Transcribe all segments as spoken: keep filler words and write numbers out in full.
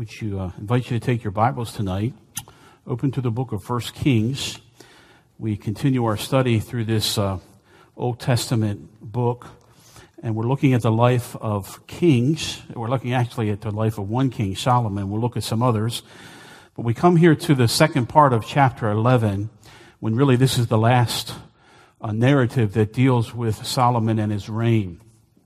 which you uh, invite you to take your Bibles tonight. Open to the book of First Kings. We continue our study through this uh, Old Testament book, and we're looking at the life of kings. We're looking actually at the life of one king, Solomon. We'll look at some others. But we come here to the second part of chapter eleven, when really this is the last uh, narrative that deals with Solomon and his reign.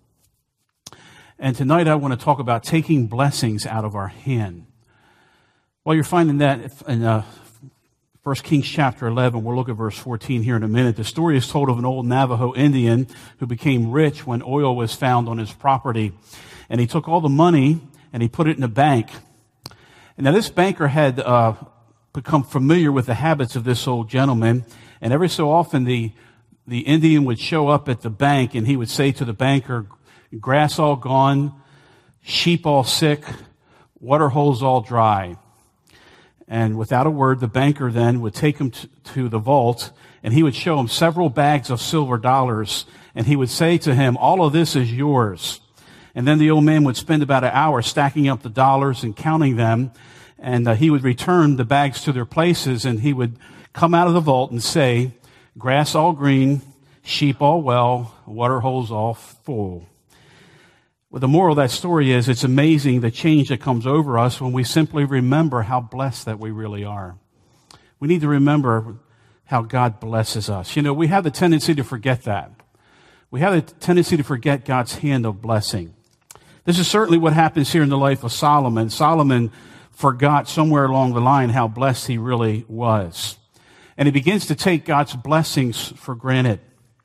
And tonight I want to talk about taking blessings out of our hand. While you're finding that in uh, First Kings chapter eleven, we'll look at verse fourteen here in a minute. The story is told of an old Navajo Indian who became rich when oil was found on his property. And he took all the money and he put it in a bank. And now this banker had uh, become familiar with the habits of this old gentleman. And every so often the, the Indian would show up at the bank and he would say to the banker, "Grass all gone, sheep all sick, water holes all dry." And without a word, the banker then would take him to, to the vault, and he would show him several bags of silver dollars, and he would say to him, "All of this is yours." And then the old man would spend about an hour stacking up the dollars and counting them, and uh, he would return the bags to their places, and he would come out of the vault and say, "Grass all green, sheep all well, water holes all full." Well, the moral of that story is it's amazing the change that comes over us when we simply remember how blessed that we really are. We need to remember how God blesses us. You know, we have the tendency to forget that. We have the tendency to forget God's hand of blessing. This is certainly what happens here in the life of Solomon. Solomon forgot somewhere along the line how blessed he really was. And he begins to take God's blessings for granted.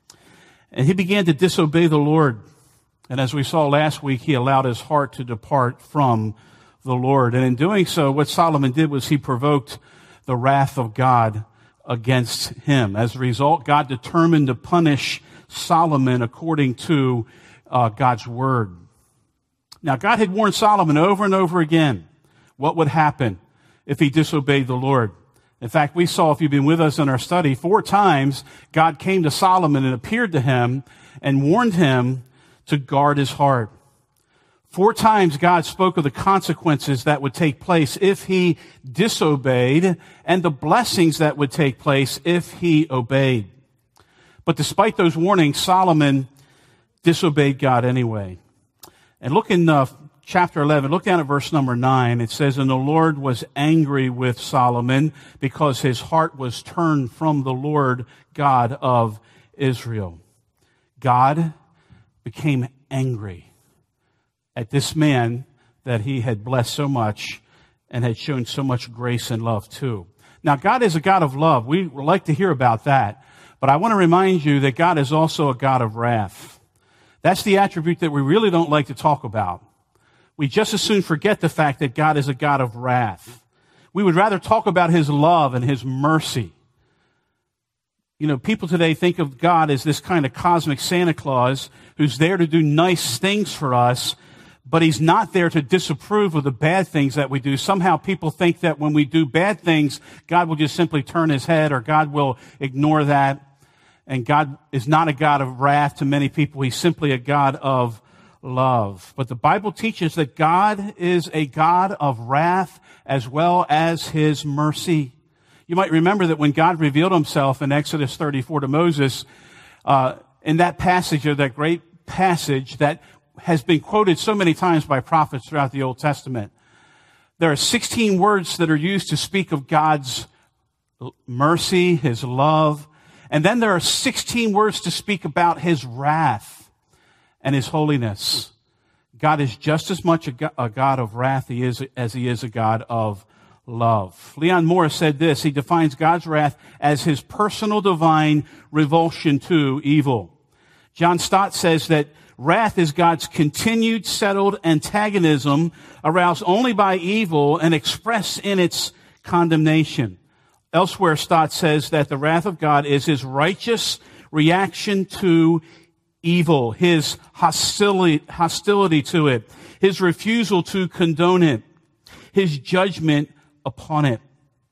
And he began to disobey the Lord. And as we saw last week, he allowed his heart to depart from the Lord. And in doing so, what Solomon did was he provoked the wrath of God against him. As a result, God determined to punish Solomon according to uh, God's word. Now, God had warned Solomon over and over again what would happen if he disobeyed the Lord. In fact, we saw, if you've been with us in our study, four times God came to Solomon and appeared to him and warned him to guard his heart. Four times God spoke of the consequences that would take place if he disobeyed and the blessings that would take place if he obeyed. But despite those warnings, Solomon disobeyed God anyway. And look in uh, chapter eleven, look down at verse number nine. It says, "And the Lord was angry with Solomon because his heart was turned from the Lord God of Israel." God became angry at this man that he had blessed so much and had shown so much grace and love to. Now, God is a God of love. We like to hear about that. But I want to remind you that God is also a God of wrath. That's the attribute that we really don't like to talk about. We just as soon forget the fact that God is a God of wrath. We would rather talk about his love and his mercy. You know, people today think of God as this kind of cosmic Santa Claus who's there to do nice things for us, but he's not there to disapprove of the bad things that we do. Somehow people think that when we do bad things, God will just simply turn his head or God will ignore that. And God is not a God of wrath to many people. He's simply a God of love. But the Bible teaches that God is a God of wrath as well as his mercy. You might remember that when God revealed himself in Exodus thirty-four to Moses, uh, in that passage, or that great passage that has been quoted so many times by prophets throughout the Old Testament, there are sixteen words that are used to speak of God's mercy, his love, and then there are sixteen words to speak about his wrath and his holiness. God is just as much a God of wrath as he is a God of love. Leon Morris said this: he defines God's wrath as his personal divine revulsion to evil. John Stott says that wrath is God's continued settled antagonism aroused only by evil and expressed in its condemnation. Elsewhere, Stott says that the wrath of God is his righteous reaction to evil, his hostility, hostility to it, his refusal to condone it, his judgment upon it.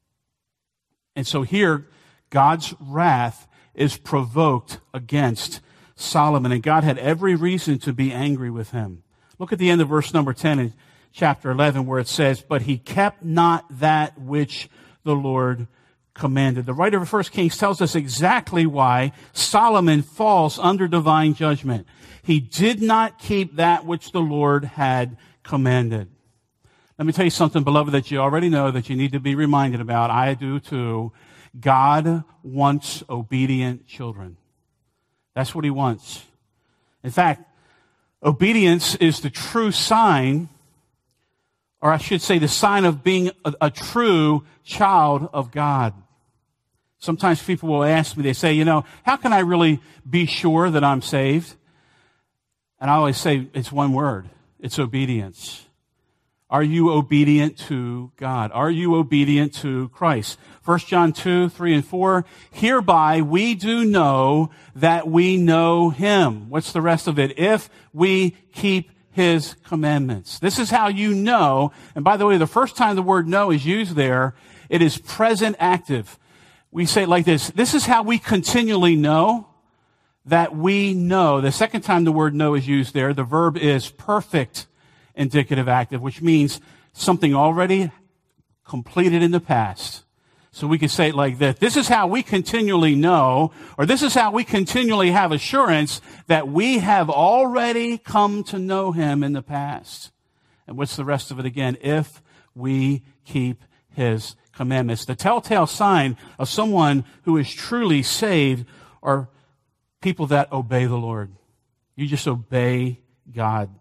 And so here, God's wrath is provoked against Solomon, and God had every reason to be angry with him. Look at the end of verse number ten. It chapter eleven, where it says, but he kept not that which the Lord commanded. The writer of First Kings tells us exactly why Solomon falls under divine judgment. He did not keep that which the Lord had commanded. Let me tell you something, beloved, that you already know, that you need to be reminded about. I do too. God wants obedient children. That's what he wants. In fact, obedience is the true sign, or I should say the sign of being a, a true child of God. Sometimes people will ask me, they say, you know, how can I really be sure that I'm saved? And I always say, it's one word. It's obedience. Are you obedient to God? Are you obedient to Christ? First John two, three, and four. Hereby we do know that we know him. What's the rest of it? If we keep his commandments. This is how you know. And by the way, the first time the word know is used there, it is present active. We say it like this. This is how we continually know that we know. The second time the word know is used there, the verb is perfect indicative active, which means something already completed in the past. So we could say it like this. This is how we continually know, or this is how we continually have assurance that we have already come to know him in the past. And what's the rest of it again? If we keep his commandments. The telltale sign of someone who is truly saved are people that obey the Lord. You just obey God.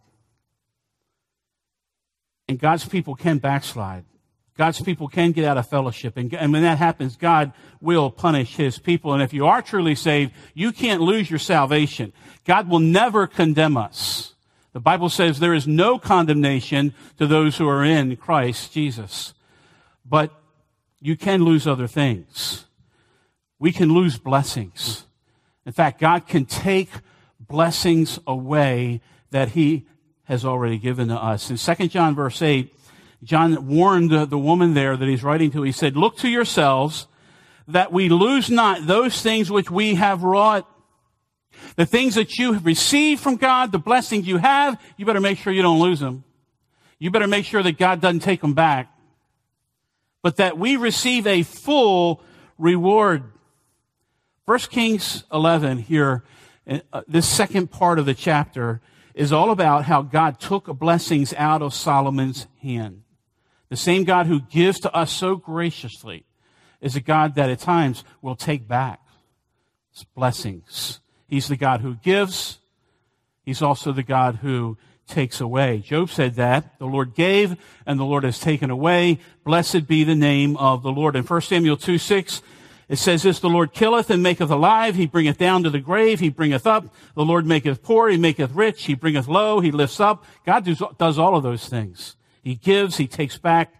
And God's people can backslide. God's people can get out of fellowship. And, and when that happens, God will punish his people. And if you are truly saved, you can't lose your salvation. God will never condemn us. The Bible says there is no condemnation to those who are in Christ Jesus. But you can lose other things. We can lose blessings. In fact, God can take blessings away that he has already given to us. In Second John verse eight, John warned the woman there that he's writing to. He said, look to yourselves that we lose not those things which we have wrought. The things that you have received from God, the blessings you have, you better make sure you don't lose them. You better make sure that God doesn't take them back. But that we receive a full reward. First Kings eleven here, uh, this second part of the chapter, is all about how God took blessings out of Solomon's hand. The same God who gives to us so graciously is a God that at times will take back his blessings. He's the God who gives. He's also the God who takes away. Job said that. The Lord gave and the Lord has taken away. Blessed be the name of the Lord. In First Samuel two six, it says this, the Lord killeth and maketh alive. He bringeth down to the grave. He bringeth up. The Lord maketh poor. He maketh rich. He bringeth low. He lifts up. God does, does all of those things. He gives. He takes back.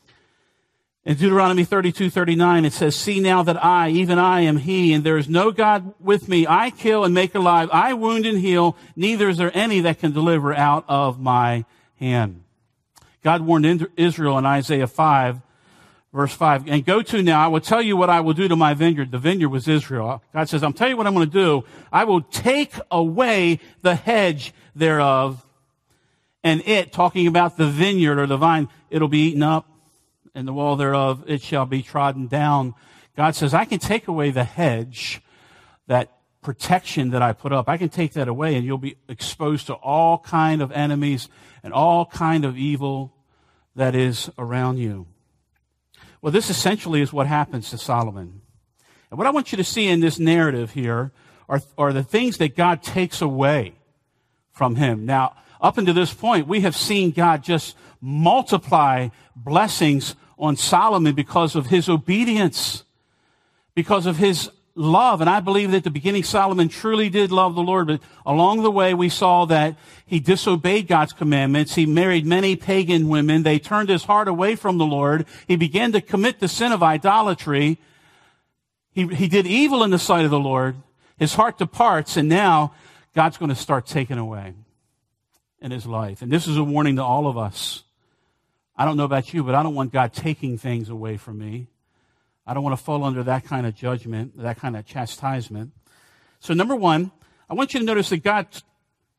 In Deuteronomy thirty-two thirty-nine, it says, see now that I, even I am he, and there is no God with me. I kill and make alive. I wound and heal. Neither is there any that can deliver out of my hand. God warned Israel in Isaiah five, verse five, and go to now, I will tell you what I will do to my vineyard. The vineyard was Israel. God says, I'll tell you what I'm going to do. I will take away the hedge thereof, and it, talking about the vineyard or the vine, it'll be eaten up, and the wall thereof, it shall be trodden down. God says, I can take away the hedge, that protection that I put up. I can take that away, and you'll be exposed to all kind of enemies and all kind of evil that is around you. Well, this essentially is what happens to Solomon. And what I want you to see in this narrative here are, are the things that God takes away from him. Now, up until this point, we have seen God just multiply blessings on Solomon because of his obedience, because of his love. And I believe that at the beginning, Solomon truly did love the Lord. But along the way, we saw that he disobeyed God's commandments. He married many pagan women. They turned his heart away from the Lord. He began to commit the sin of idolatry. He, he did evil in the sight of the Lord. His heart departs, and now God's going to start taking away in his life. And this is a warning to all of us. I don't know about you, but I don't want God taking things away from me. I don't want to fall under that kind of judgment, that kind of chastisement. So number one, I want you to notice that God t-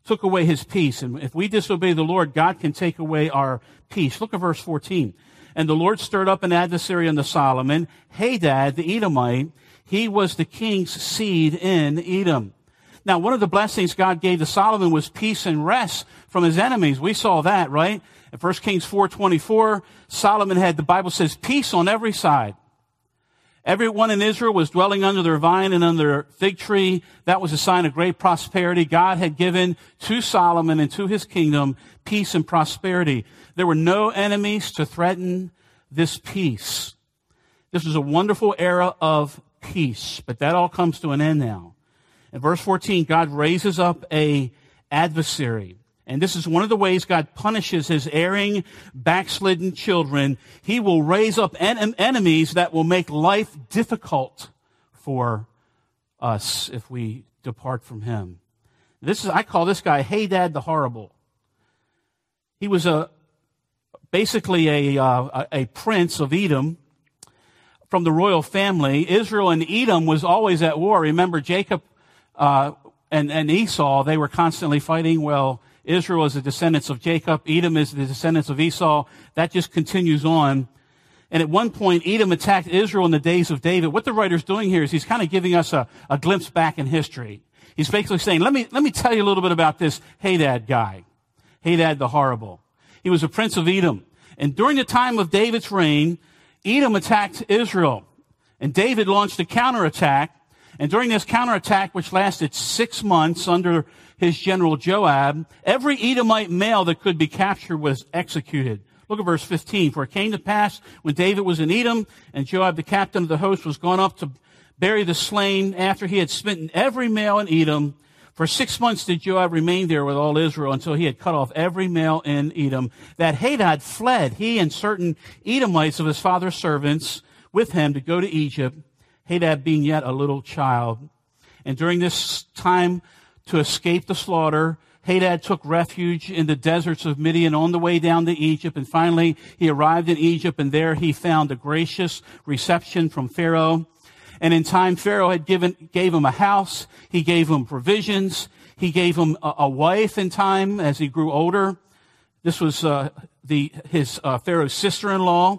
took away his peace. And if we disobey the Lord, God can take away our peace. Look at verse fourteen. And the Lord stirred up an adversary unto Solomon, Hadad the Edomite. He was the king's seed in Edom. Now, one of the blessings God gave to Solomon was peace and rest from his enemies. We saw that, right? In First Kings four twenty-four, Solomon had, the Bible says, peace on every side. Everyone in Israel was dwelling under their vine and under their fig tree. That was a sign of great prosperity. God had given to Solomon and to his kingdom peace and prosperity. There were no enemies to threaten this peace. This was a wonderful era of peace, but that all comes to an end now. In verse fourteen, God raises up a adversary. And this is one of the ways God punishes his erring, backslidden children. He will raise up en- enemies that will make life difficult for us if we depart from him. This is, I call this guy Hadad the Horrible. He was a basically a, uh, a prince of Edom from the royal family. Israel and Edom was always at war. Remember, Jacob uh, and, and Esau, they were constantly fighting. Well, Israel is the descendants of Jacob. Edom is the descendants of Esau. That just continues on. And at one point, Edom attacked Israel in the days of David. What the writer's doing here is he's kind of giving us a, a glimpse back in history. He's basically saying, let me, let me tell you a little bit about this Hadad guy. Hadad the Horrible. He was a prince of Edom. And during the time of David's reign, Edom attacked Israel. And David launched a counterattack. And during this counterattack, which lasted six months under his general Joab, every Edomite male that could be captured was executed. Look at verse fifteen. For it came to pass when David was in Edom, and Joab, the captain of the host, was gone up to bury the slain after he had smitten every male in Edom. For six months did Joab remain there with all Israel until he had cut off every male in Edom. That Hadad fled, he and certain Edomites of his father's servants with him to go to Egypt, Hadad being yet a little child. And during this time, to escape the slaughter, Hadad took refuge in the deserts of Midian on the way down to Egypt. And finally, he arrived in Egypt, and there he found a gracious reception from Pharaoh. And in time, Pharaoh had given, gave him a house. He gave him provisions. He gave him a, a wife in time as he grew older. This was uh, the his uh, Pharaoh's sister-in-law.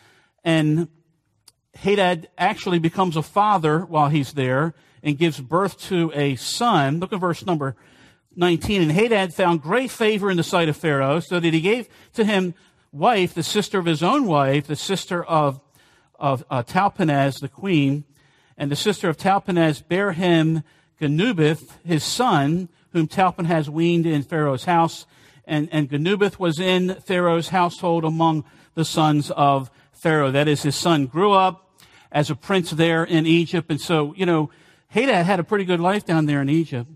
And Hadad actually becomes a father while he's there and gives birth to a son. Look at verse number nineteen. And Hadad found great favor in the sight of Pharaoh, so that he gave to him wife, the sister of his own wife, the sister of, of uh, Talpenaz, the queen. And the sister of Talpenaz bare him Genubith, his son, whom Talpenaz weaned in Pharaoh's house. And, and Genubith was in Pharaoh's household among the sons of Pharaoh. That is, his son grew up as a prince there in Egypt. And so, you know, Hadad had a pretty good life down there in Egypt.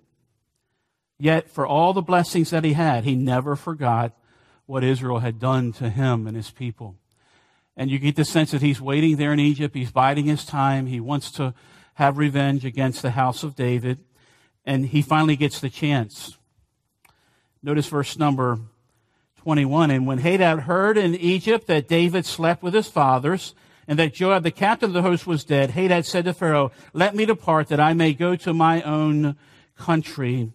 Yet, for all the blessings that he had, he never forgot what Israel had done to him and his people. And you get the sense that he's waiting there in Egypt. He's biding his time. He wants to have revenge against the house of David. And he finally gets the chance. Notice verse number twenty-one. And when Hadad heard in Egypt that David slept with his fathers, and that Joab, the captain of the host, was dead, Hadad said to Pharaoh, let me depart, that I may go to my own country.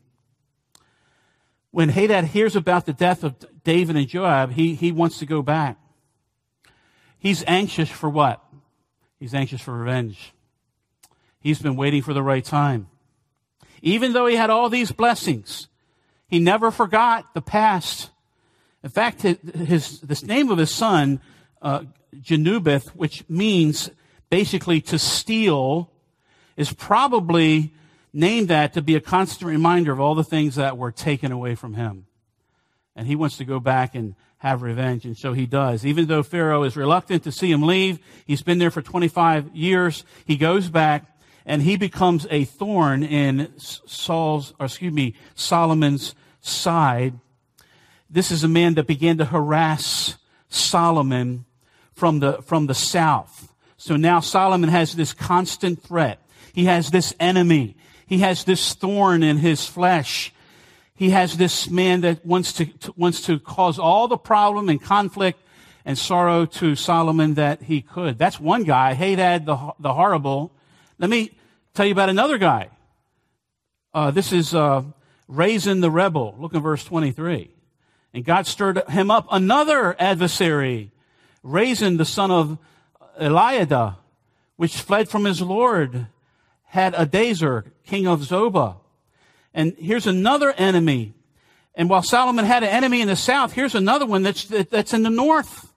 When Hadad hears about the death of David and Joab, he, he wants to go back. He's anxious for what? He's anxious for revenge. He's been waiting for the right time. Even though he had all these blessings, he never forgot the past. In fact, his, his the name of his son, uh, Genubith, which means basically to steal, is probably named that to be a constant reminder of all the things that were taken away from him. And he wants to go back and have revenge, and so he does. Even though Pharaoh is reluctant to see him leave, he's been there for twenty-five years, he goes back, and he becomes a thorn in Saul's, or excuse me, Solomon's side. This is a man that began to harass Solomon from the, from the south. So now Solomon has this constant threat. He has this enemy. He has this thorn in his flesh. He has this man that wants to, to wants to cause all the problem and conflict and sorrow to Solomon that he could. That's one guy, Hadad the, the Horrible. Let me tell you about another guy. Uh, this is uh, Rezin the rebel. Look in verse twenty-three. And God stirred him up another adversary, Rezin the son of Eliada, which fled from his Lord, Hadadezer, king of Zobah. And here's another enemy. And while Solomon had an enemy in the south, here's another one that's, that's in the north.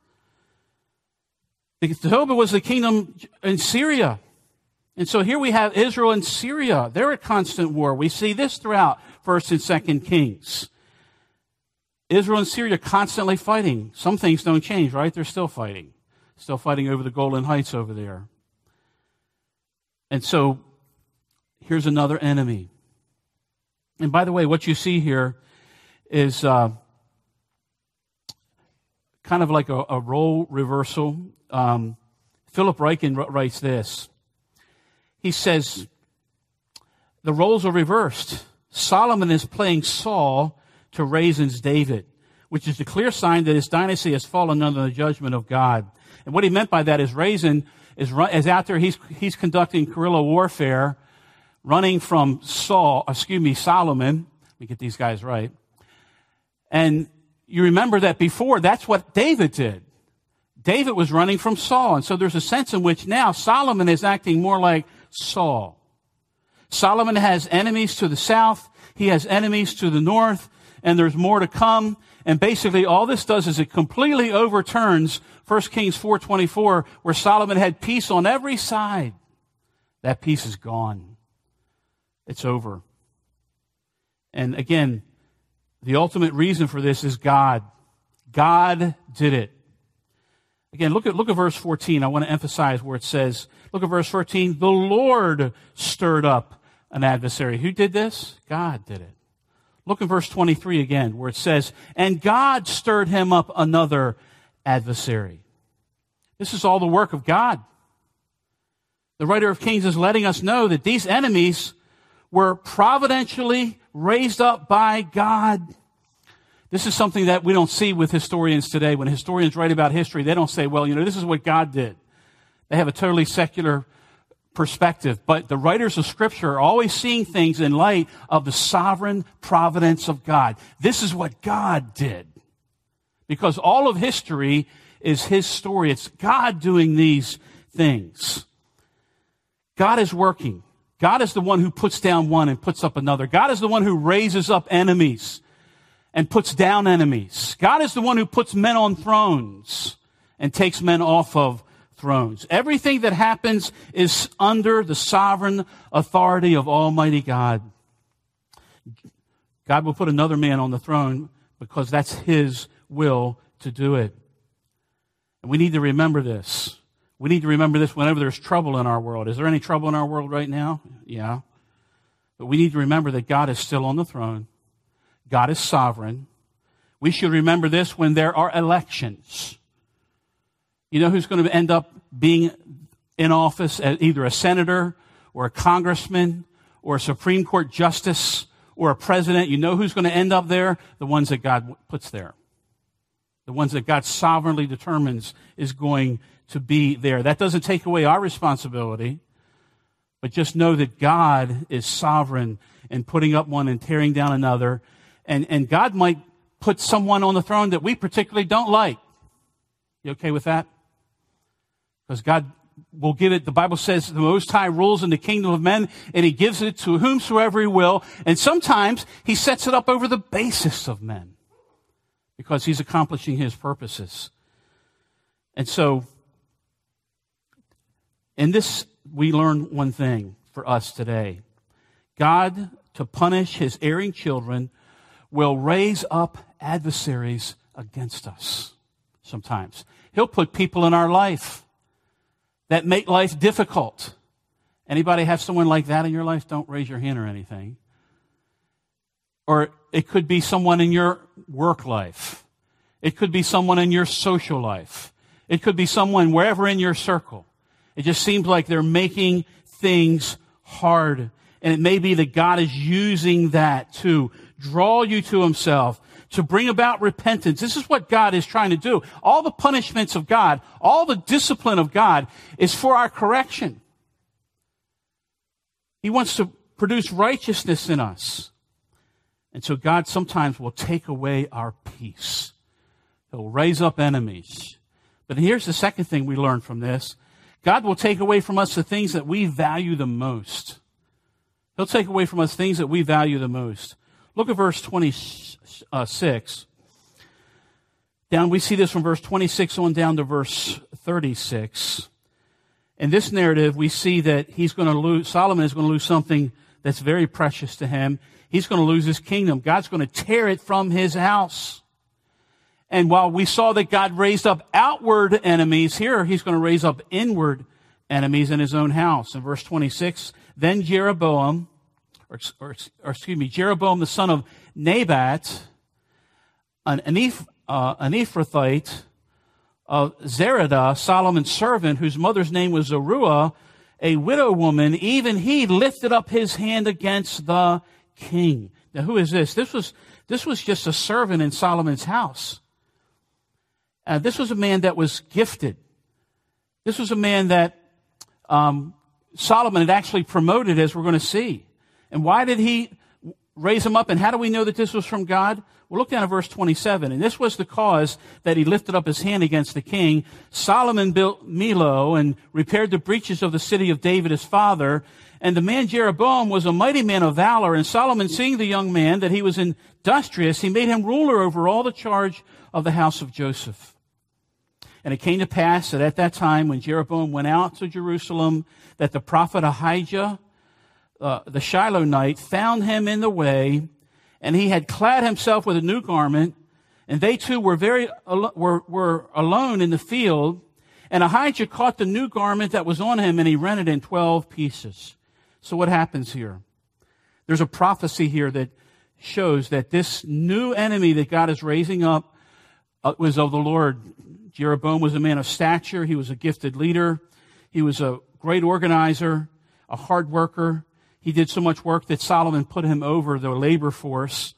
Zobah was the kingdom in Syria. And so here we have Israel and Syria. They're at constant war. We see this throughout First and Second Kings. Israel and Syria constantly fighting. Some things don't change, right? They're still fighting. Still fighting over the Golan Heights over there. And so here's another enemy. And by the way, what you see here is uh, kind of like a, a role reversal. Um, Philip Ryken writes this. He says, the roles are reversed. Solomon is playing Saul to Rezin's David, which is the clear sign that his dynasty has fallen under the judgment of God. And what he meant by that is Rezin is, is out there, he's, he's conducting guerrilla warfare, running from Saul, excuse me, Solomon. Let me get these guys right. And you remember that before, that's what David did. David was running from Saul. And so there's a sense in which now Solomon is acting more like Saul. Solomon has enemies to the south. He has enemies to the north. And there's more to come. And basically all this does is it completely overturns First Kings four twenty-four, where Solomon had peace on every side. That peace is gone. It's over. And again, the ultimate reason for this is God. God did it. Again, look at, look at verse fourteen. I want to emphasize where it says, look at verse fourteen, the Lord stirred up an adversary. Who did this? God did it. Look at verse twenty-three again, where it says, and God stirred him up another adversary. This is all the work of God. The writer of Kings is letting us know that these enemies were providentially raised up by God. This is something that we don't see with historians today. When historians write about history, they don't say, well, you know, this is what God did. They have a totally secular perspective. But the writers of Scripture are always seeing things in light of the sovereign providence of God. This is what God did. Because all of history is His story. It's God doing these things. God is working. God is the one who puts down one and puts up another. God is the one who raises up enemies and puts down enemies. God is the one who puts men on thrones and takes men off of thrones. Everything that happens is under the sovereign authority of Almighty God. God will put another man on the throne because that's His will to do it. And we need to remember this. We need to remember this whenever there's trouble in our world. Is there any trouble in our world right now? Yeah. But we need to remember that God is still on the throne. God is sovereign. We should remember this when there are elections. You know who's going to end up being in office as either a senator or a congressman or a Supreme Court justice or a president? You know who's going to end up there? The ones that God puts there. The ones that God sovereignly determines is going to be there. That doesn't take away our responsibility, but just know that God is sovereign in putting up one and tearing down another. And, and God might put someone on the throne that we particularly don't like. You okay with that? Because God will give it, the Bible says, the Most High rules in the kingdom of men, and He gives it to whomsoever He will. And sometimes He sets it up over the basis of men because He's accomplishing His purposes. And so, in this, we learn one thing for us today. God, to punish His erring children, will raise up adversaries against us sometimes. He'll put people in our life that make life difficult. Anybody have someone like that in your life? Don't raise your hand or anything. Or it could be someone in your work life. It could be someone in your social life. It could be someone wherever in your circle. It just seems like they're making things hard. And it may be that God is using that to draw you to Himself, to bring about repentance. This is what God is trying to do. All the punishments of God, all the discipline of God is for our correction. He wants to produce righteousness in us. And so God sometimes will take away our peace. He'll raise up enemies. But here's the second thing we learn from this. God will take away from us the things that we value the most. He'll take away from us things that we value the most. Look at verse twenty-six. Down, we see this from verse twenty-six on down to verse thirty-six. In this narrative, we see that he's going to lose, Solomon is going to lose something that's very precious to him. He's going to lose his kingdom. God's going to tear it from his house. And while we saw that God raised up outward enemies, here he's going to raise up inward enemies in his own house. In verse twenty-six, then Jeroboam, or, or, or excuse me, Jeroboam the son of Nebat, an, an, Eph, uh, an Ephrathite of Zeradah, Solomon's servant, whose mother's name was Zeruiah, a widow woman, even he lifted up his hand against the king. Now, who is this? This was, this was just a servant in Solomon's house. Uh, this was a man that was gifted. This was a man that um, Solomon had actually promoted, as we're going to see. And why did he raise him up? And how do we know that this was from God? Well, look down at verse twenty-seven. And this was the cause that he lifted up his hand against the king. Solomon built Millo and repaired the breaches of the city of David his father. And the man Jeroboam was a mighty man of valor. And Solomon, seeing the young man that he was industrious, he made him ruler over all the charge of the house of Joseph. And it came to pass that at that time, when Jeroboam went out to Jerusalem, that the prophet Ahijah, uh, the Shilonite, found him in the way, and he had clad himself with a new garment, and they two were very were were alone in the field. And Ahijah caught the new garment that was on him, and he rent it in twelve pieces. So what happens here? There's a prophecy here that shows that this new enemy that God is raising up uh, was of the Lord. Jeroboam was a man of stature. He was a gifted leader. He was a great organizer, a hard worker. He did so much work that Solomon put him over the labor force.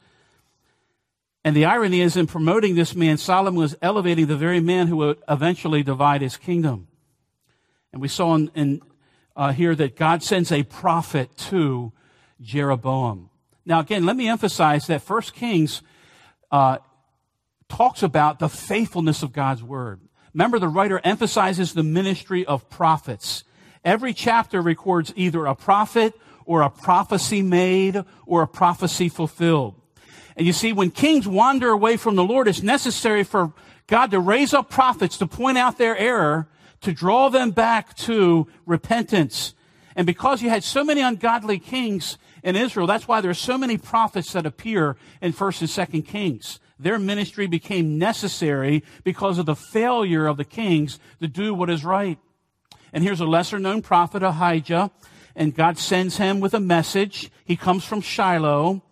And the irony is, in promoting this man, Solomon was elevating the very man who would eventually divide his kingdom. And we saw in, in uh, here that God sends a prophet to Jeroboam. Now, again, let me emphasize that First Kings uh, talks about the faithfulness of God's word. Remember, the writer emphasizes the ministry of prophets. Every chapter records either a prophet or a prophecy made or a prophecy fulfilled. And you see, when kings wander away from the Lord, it's necessary for God to raise up prophets to point out their error, to draw them back to repentance. And because you had so many ungodly kings in Israel, that's why there are so many prophets that appear in First and Second Kings. Their ministry became necessary because of the failure of the kings to do what is right. And here's a lesser-known prophet, Ahijah, and God sends him with a message. He comes from Shiloh.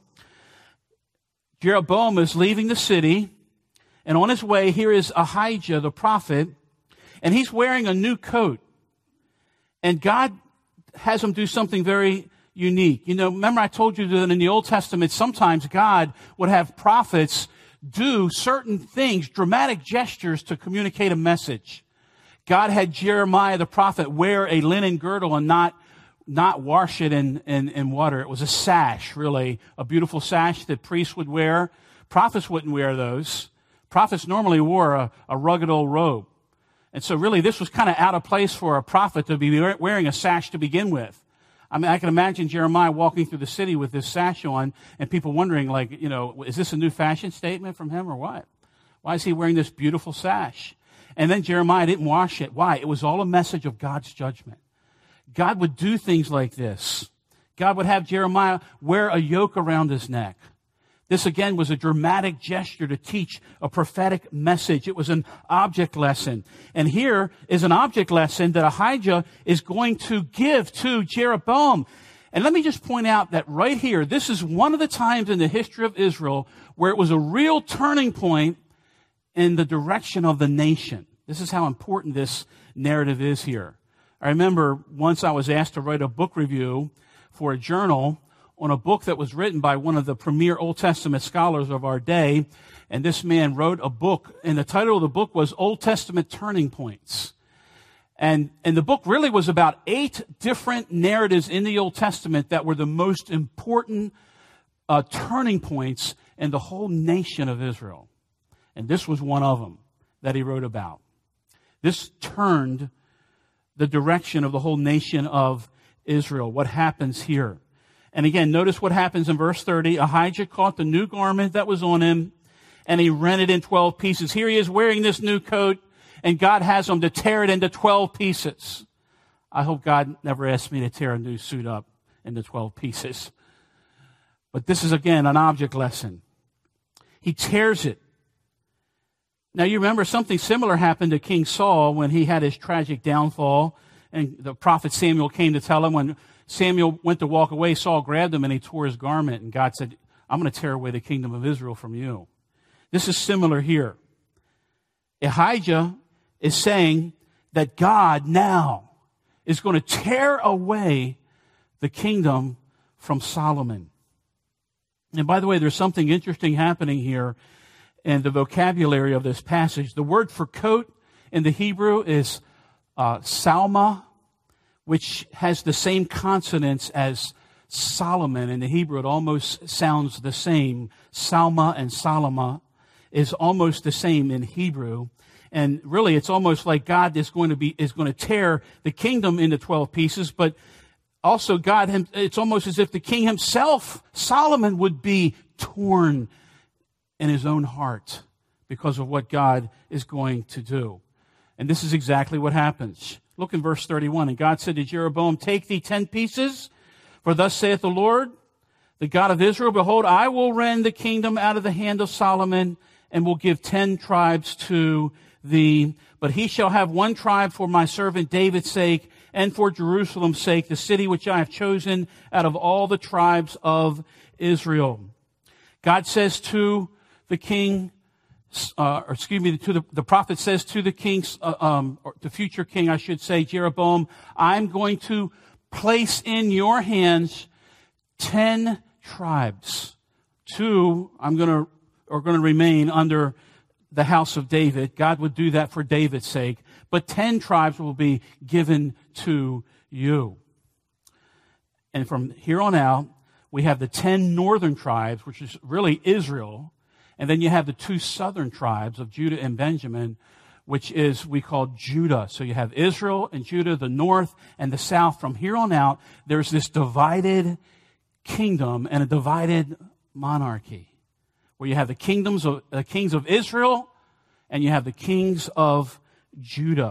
Jeroboam is leaving the city, and on his way, here is Ahijah, the prophet, and he's wearing a new coat. And God has him do something very unique. You know, remember I told you that in the Old Testament, sometimes God would have prophets do certain things, dramatic gestures to communicate a message. God had Jeremiah the prophet wear a linen girdle and not not wash it in, in, in water. It was a sash, really, a beautiful sash that priests would wear. Prophets wouldn't wear those. Prophets normally wore a, a rugged old robe. And so really this was kind of out of place for a prophet to be wearing a sash to begin with. I mean, I can imagine Jeremiah walking through the city with this sash on and people wondering, like, you know, is this a new fashion statement from him or what? Why is he wearing this beautiful sash? And then Jeremiah didn't wash it. Why? It was all a message of God's judgment. God would do things like this. God would have Jeremiah wear a yoke around his neck. This, again, was a dramatic gesture to teach a prophetic message. It was an object lesson. And here is an object lesson that Ahijah is going to give to Jeroboam. And let me just point out that right here, this is one of the times in the history of Israel where it was a real turning point in the direction of the nation. This is how important this narrative is here. I remember once I was asked to write a book review for a journal on a book that was written by one of the premier Old Testament scholars of our day. And this man wrote a book, and the title of the book was Old Testament Turning Points. And, and the book really was about eight different narratives in the Old Testament that were the most important uh, turning points in the whole nation of Israel. And this was one of them that he wrote about. This turned the direction of the whole nation of Israel. What happens here? And again, notice what happens in verse thirty. Ahijah caught the new garment that was on him, and he rent it in twelve pieces. Here he is wearing this new coat, and God has him to tear it into twelve pieces. I hope God never asked me to tear a new suit up into twelve pieces. But this is, again, an object lesson. He tears it. Now, you remember something similar happened to King Saul when he had his tragic downfall, and the prophet Samuel came to tell him. When Samuel went to walk away, Saul grabbed him and he tore his garment, and God said, I'm going to tear away the kingdom of Israel from you. This is similar here. Ahijah is saying that God now is going to tear away the kingdom from Solomon. And by the way, there's something interesting happening here in the vocabulary of this passage. The word for coat in the Hebrew is uh, salma, which has the same consonants as Solomon. In the Hebrew, it almost sounds the same. Salma and Salama is almost the same in Hebrew. And really, it's almost like God is going to be is going to tear the kingdom into twelve pieces, but also God, it's almost as if the king himself, Solomon, would be torn in his own heart because of what God is going to do. And this is exactly what happens. Look in verse thirty-one. And God said to Jeroboam, take thee ten pieces, for thus saith the Lord, the God of Israel, behold, I will rend the kingdom out of the hand of Solomon, and will give ten tribes to thee. But he shall have one tribe for my servant David's sake, and for Jerusalem's sake, the city which I have chosen out of all the tribes of Israel. God says to the king, uh, or excuse me, to the, the prophet says to the king, uh, um, or the future king, I should say, Jeroboam, I'm going to place in your hands ten tribes. Two, I'm going to, are going to remain under the house of David. God would do that for David's sake. But ten tribes will be given to you. And from here on out, we have the ten northern tribes, which is really Israel. And then you have the two southern tribes of Judah and Benjamin, which is, we call Judah. So you have Israel and Judah, the north and the south. From here on out, there's this divided kingdom and a divided monarchy, where you have the kingdoms of the kings of Israel and you have the kings of Judah.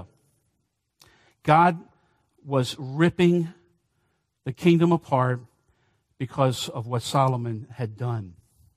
God was ripping the kingdom apart because of what Solomon had done.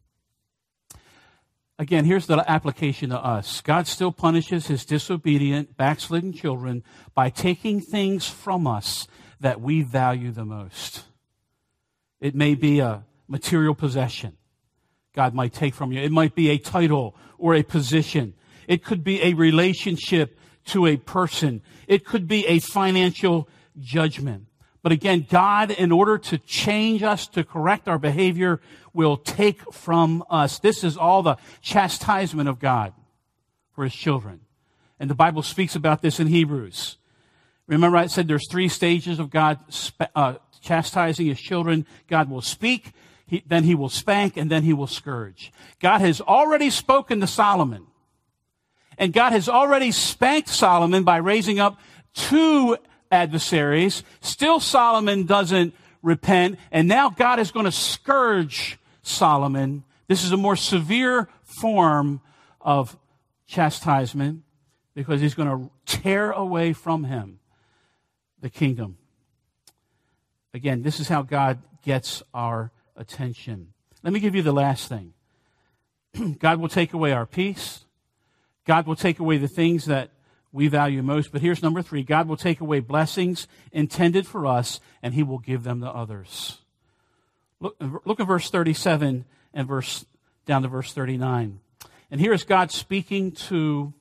Again, here's the application to us. God still punishes his disobedient, backslidden children by taking things from us that we value the most. It may be a material possession God might take from you. It might be a title or a position. It could be a relationship to a person. It could be a financial judgment. But again, God, in order to change us, to correct our behavior, will take from us. This is all the chastisement of God for his children. And the Bible speaks about this in Hebrews. Remember I said there's three stages of God uh, chastising his children. God will speak, he, then he will spank, and then he will scourge. God has already spoken to Solomon. And God has already spanked Solomon by raising up two adversaries. Still Solomon doesn't repent. And now God is going to scourge Solomon. This is a more severe form of chastisement because he's going to tear away from him the kingdom. Again, this is how God gets our attention. Let me give you the last thing. God will take away our peace. God will take away the things that we value most. But here's number three. God will take away blessings intended for us, and he will give them to others. Look, look at verse thirty-seven and verse down to verse thirty-nine. And here is God speaking to,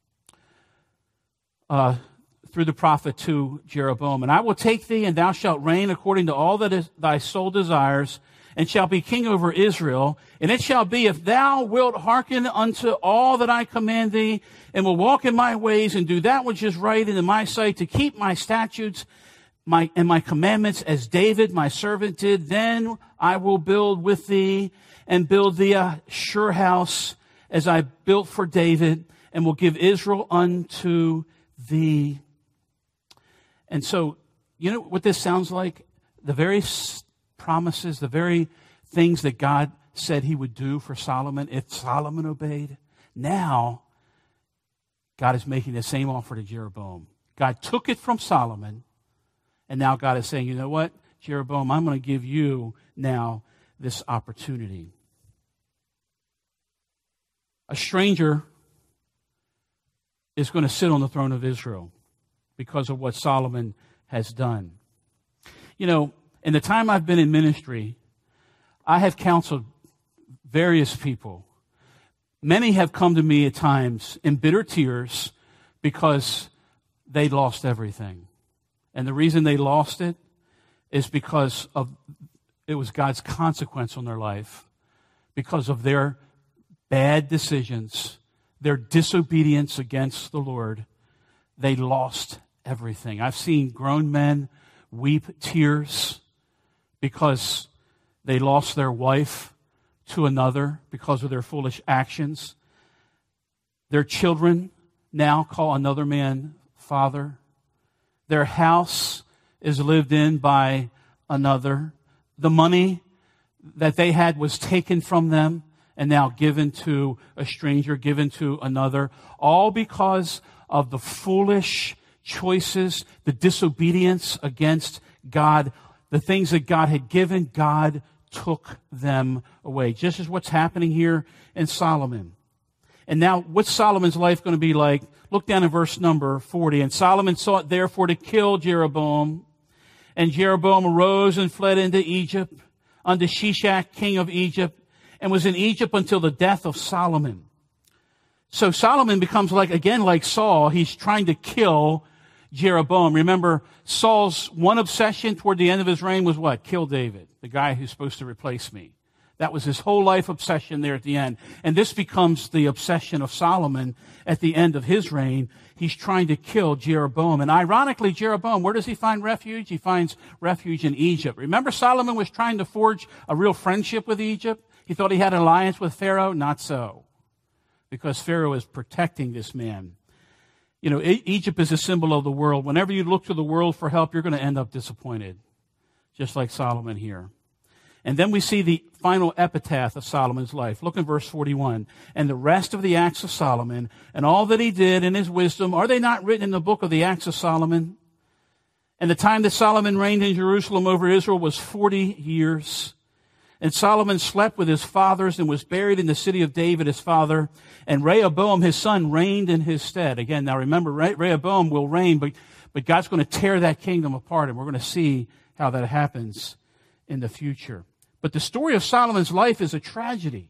uh, through the prophet to Jeroboam. And I will take thee, and thou shalt reign according to all that is thy soul desires, and shall be king over Israel. And it shall be, if thou wilt hearken unto all that I command thee, and will walk in my ways, and do that which is right in my sight, to keep my statutes my and my commandments as David, my servant, did. Then I will build with thee and build thee a sure house as I built for David, and will give Israel unto thee. And so, you know what this sounds like? The very promises, the very things that God said he would do for Solomon if Solomon obeyed. Now, God is making the same offer to Jeroboam. God took it from Solomon, and now God is saying, you know what, Jeroboam, I'm going to give you now this opportunity. A stranger is going to sit on the throne of Israel because of what Solomon has done. You know, in the time I've been in ministry, I have counseled various people. Many have come to me at times in bitter tears because they lost everything. And the reason they lost it is because of it was God's consequence on their life, because of their bad decisions, their disobedience against the Lord. They lost everything. I've seen grown men weep tears because they lost their wife to another because of their foolish actions. Their children now call another man father. Their house is lived in by another. The money that they had was taken from them and now given to a stranger, given to another, all because of the foolish choices, the disobedience against God. The things that God had given, God took them away. Just as what's happening here in Solomon. And now, what's Solomon's life going to be like? Look down at verse number forty. And Solomon sought therefore to kill Jeroboam. And Jeroboam arose and fled into Egypt, unto Shishak, king of Egypt, and was in Egypt until the death of Solomon. So Solomon becomes like, again, like Saul. He's trying to kill Jeroboam. Remember, Saul's one obsession toward the end of his reign was what? Kill David, the guy who's supposed to replace me. That was his whole life obsession there at the end. And this becomes the obsession of Solomon at the end of his reign. He's trying to kill Jeroboam. And ironically, Jeroboam, where does he find refuge? He finds refuge in Egypt. Remember, Solomon was trying to forge a real friendship with Egypt? He thought he had an alliance with Pharaoh? Not so. Because Pharaoh is protecting this man. You know, Egypt is a symbol of the world. Whenever you look to the world for help, you're going to end up disappointed. Just like Solomon here. And then we see the final epitaph of Solomon's life. Look in verse forty-one. And the rest of the acts of Solomon, and all that he did in his wisdom, are they not written in the book of the acts of Solomon? And the time that Solomon reigned in Jerusalem over Israel was forty years. And Solomon slept with his fathers and was buried in the city of David, his father. And Rehoboam, his son, reigned in his stead. Again, now remember, Rehoboam will reign, but, but God's going to tear that kingdom apart, and we're going to see how that happens in the future. But the story of Solomon's life is a tragedy.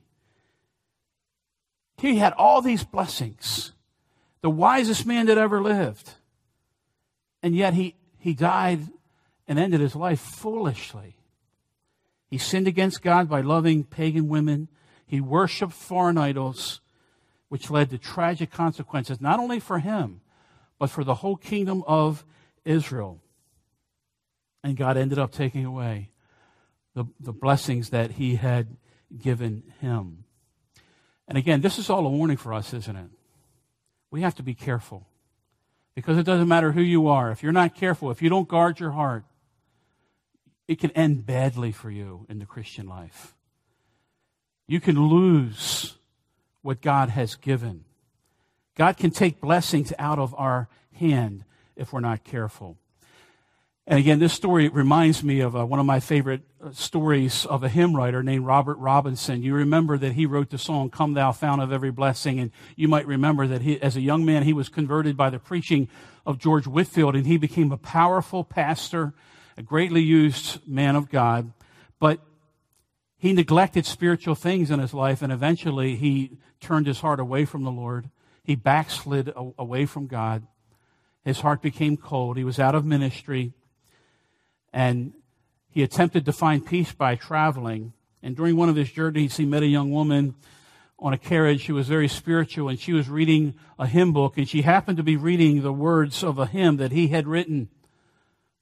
He had all these blessings, the wisest man that ever lived. And yet he, he died and ended his life foolishly. He sinned against God by loving pagan women. He worshiped foreign idols, which led to tragic consequences, not only for him, but for the whole kingdom of Israel. And God ended up taking away the, the blessings that he had given him. And again, this is all a warning for us, isn't it? We have to be careful. Because it doesn't matter who you are. If you're not careful, if you don't guard your heart, it can end badly for you in the Christian life. You can lose what God has given. God can take blessings out of our hand if we're not careful. And again, this story reminds me of uh, one of my favorite uh, stories of a hymn writer named Robert Robinson. You remember that he wrote the song, Come Thou Fount of Every Blessing, and you might remember that he, as a young man, he was converted by the preaching of George Whitefield, and he became a powerful pastor, a greatly used man of God, but he neglected spiritual things in his life, and eventually he turned his heart away from the Lord. He backslid a- away from God. His heart became cold. He was out of ministry. And he attempted to find peace by traveling. And during one of his journeys, he met a young woman on a carriage who was very spiritual, and she was reading a hymn book, and she happened to be reading the words of a hymn that he had written.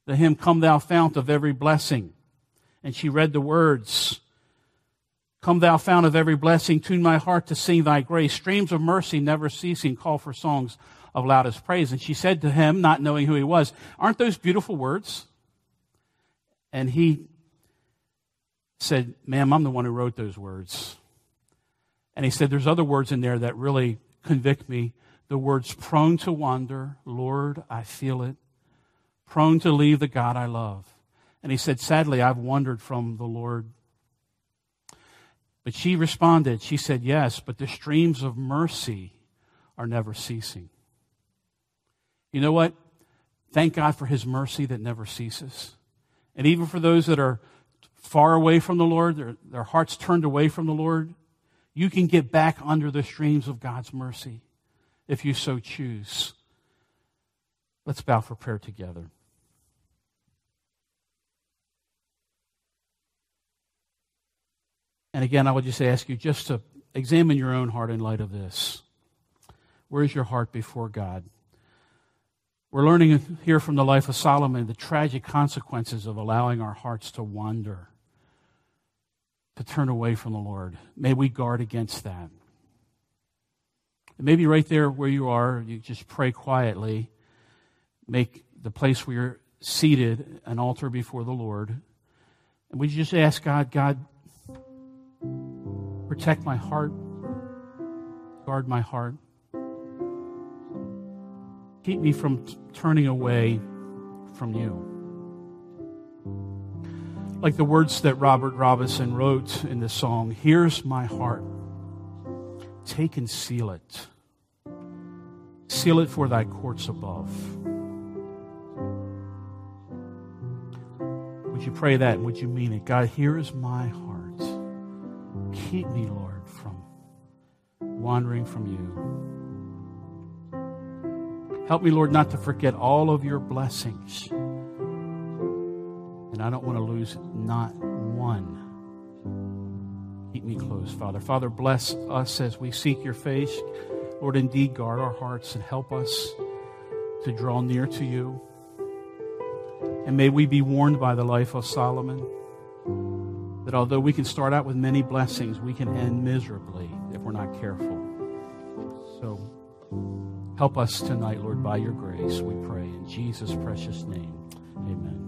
the hymn, Come Thou Fount of Every Blessing. And she read the words, Come Thou Fount of Every Blessing, tune my heart to sing Thy grace. Streams of mercy never ceasing, call for songs of loudest praise. And she said to him, not knowing who he was, aren't those beautiful words? And he said, ma'am, I'm the one who wrote those words. And he said, there's other words in there that really convict me. The words, prone to wander, Lord, I feel it. Prone to leave the God I love. And he said, sadly, I've wandered from the Lord. But she responded, she said, yes, but the streams of mercy are never ceasing. You know what? Thank God for His mercy that never ceases. And even for those that are far away from the Lord, their, their hearts turned away from the Lord, you can get back under the streams of God's mercy if you so choose. Let's bow for prayer together. And again, I would just ask you just to examine your own heart in light of this. Where is your heart before God? We're learning here from the life of Solomon the tragic consequences of allowing our hearts to wander, to turn away from the Lord. May we guard against that. And maybe right there where you are, you just pray quietly. Make the place where you're seated an altar before the Lord. And we just ask God, God, protect my heart, guard my heart. Keep me from t- turning away from you. Like the words that Robert Robinson wrote in the song, here's my heart, take and seal it. Seal it for thy courts above. Would you pray that? Would you mean it? God, here is my heart. Keep me, Lord, from wandering from you. Help me, Lord, not to forget all of your blessings. And I don't want to lose not one. Keep me close, Father. Father, bless us as we seek your face. Lord, indeed, guard our hearts and help us to draw near to you. And may we be warned by the life of Solomon that although we can start out with many blessings, we can end miserably if we're not careful. So help us tonight, Lord, by your grace, we pray. In Jesus' precious name, amen.